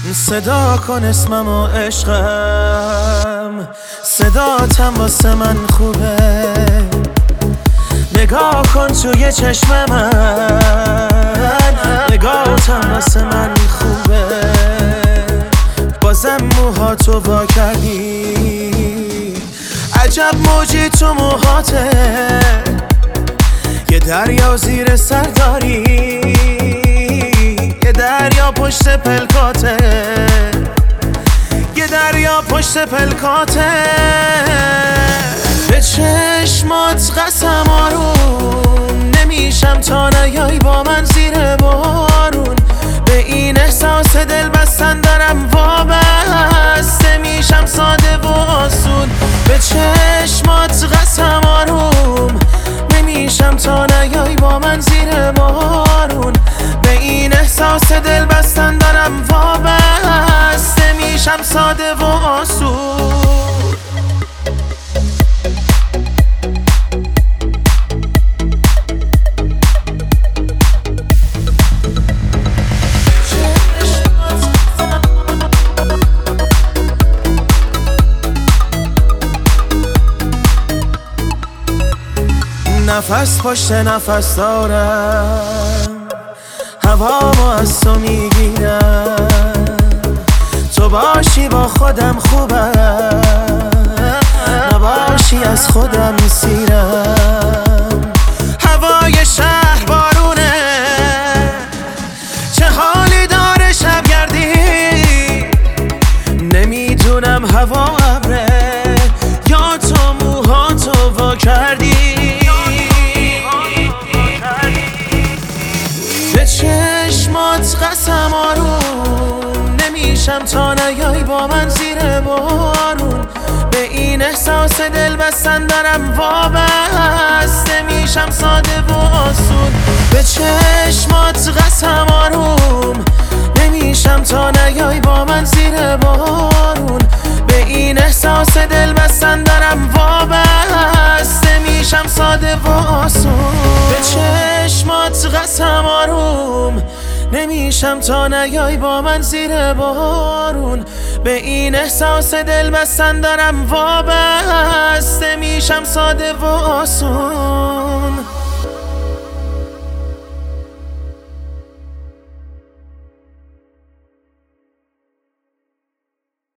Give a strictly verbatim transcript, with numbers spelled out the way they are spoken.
صدا کن اسمم و عشقم، صداتم واسه من خوبه. نگاه کن توی چشم من، نگاهتم واسه من خوبه. بازم موهاتو وا کردی، عجب موجی تو موهاته. یه دریا زیر سر داری، یه دریا پشت پلکاته، یه دریا پشت پلکاته. به چشمات قسم آروم نمیشم تا نیای با من زیر بارون. به این احساس دل بستن دارم وابسته میشم ساده و آسون. به چشمات قسم آروم نمیشم تا نیای با من زیر بارون. به این احساس دل بستن دارم وابسته میشم ساده و آسون. نفس پشت نفس دارم، هوامو از تو میگیرم. تو باشی با خودم خوبم، نباشی از خودم سیرم. هوای شهر بارونه، چه حالی داره شبگردی. نمیدونم هوا ابره یا تو موهاتو وا کردی. به چشمات قسم آروم نمیشم تا نیای با من زیر بارون. به این احساس دل بستن دارم وابسته میشم ساده و آسون. به چشمات قسم آروم نمیشم تا نیای با من زیر بارون. به این احساس دل بستن دارم وابسته میشم ساده و آسون. به چشمات قسم آروم نمیشم تا نیای با من زیر بارون. به این احساس دل بستن دارم وابسته میشم ساده و آسون.